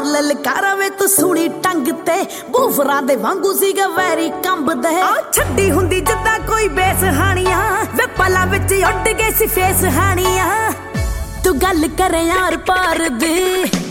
ਲਲਕਾਰਾ ਵੇ ਤੂੰ ਸੁਣੀ ਟੰਗ ਤੇ ਬੂਫਰਾਂ ਦੇ ਵਾਂਗੂ ਸੀਗਾ ਵੈਰੀ ਕੰਬਦੇ ਆ ਛੱਡੀ ਹੁੰਦੀ ਜਿੱਦਾਂ ਕੋਈ ਬੇਸ ਹਾਣੀਆਂ ਵੇ ਪਲਾਂ ਵਿੱਚ ਉੱਡ ਗਏ ਸੀ ਫੇਸ ਹਾਣੀਆਂ ਤੂੰ ਗੱਲ ਕਰ ਯਾਰ ਪਾਰ ਦੀ